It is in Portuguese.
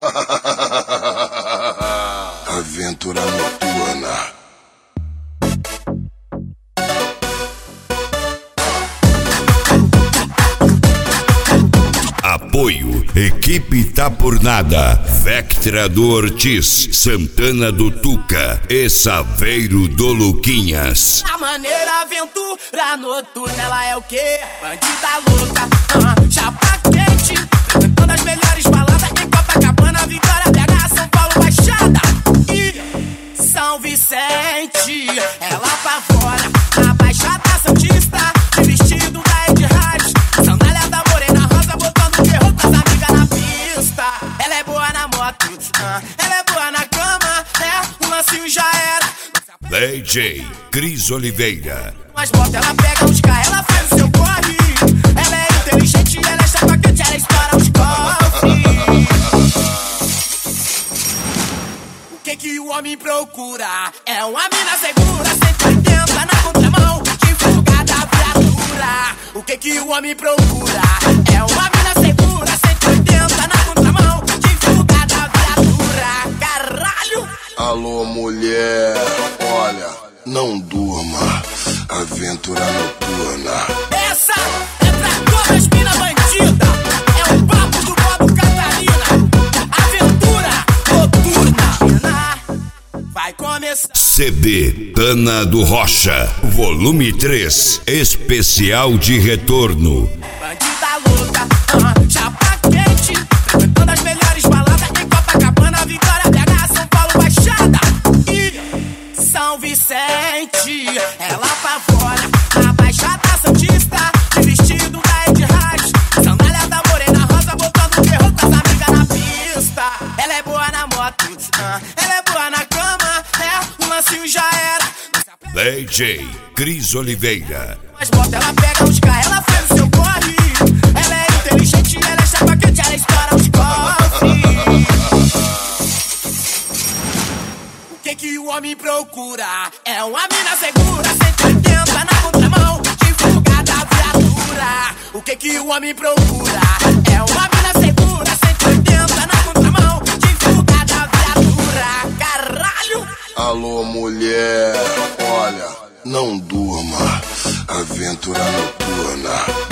Aventura noturna. Apoio, Equipe Tá Por Nada, Vectra do Ortiz, Santana do Tuca e Saveiro do Luquinhas. A maneira aventura noturna, ela é o quê? Bandida louca, chapa quente, frequentando as melhores baladas em Copacabana, Vitória, BH, São Paulo, Baixada e São Vicente. Ela apavora na Baixada Santista, de vestido da Ed Harris, sandália da Morena Rosa, botando terror com as amigas na pista. Ela é boa na moto, ela é boa na cama, o lancinho já era. DJ Cris Oliveira. Mas bota, ela pega os carros, ela faz o seu corre. Ela é inteligente, ela é chapa quente, ela estoura os cofres. O que o homem procura? É uma mina segura, 180 na contramão, de fuga da viatura. O que o homem procura? É uma mina segura, 180 na contramão, de fuga da viatura. Caralho! Alô, mulher, olha, não durma. Aventura noturna. Essa é pra todas as minas bandidas. É o papo do Bobo Catarina. Aventura noturna. Vai começar. CD Tana do Rocha, volume 3, especial de retorno. Bandida louca, chapa quente, frequentando as melhores baladas em Copacabana, Vitória, BH, São Paulo, Baixada e São Vicente. Ela apavora na Baixada Santista, de vestido da Ed Harris, sandália da Morena Rosa, botando terror com as amigas na pista. Ela é boa na moto, ela é boa na cama, o lancinho já era. DJ Cris Oliveira. Mas bota, ela pega os carros, ela faz o seu corre. Ela é inteligente, ela é chapa quente, ela estoura os cofres. O que o homem procura? É uma mina segura, 180 na contramão, de fuga da viatura. O que o homem procura? É uma mina segura, 180 na contramão, de fuga da viatura. Caralho! Alô, mulher, olha, não durma. Aventura noturna.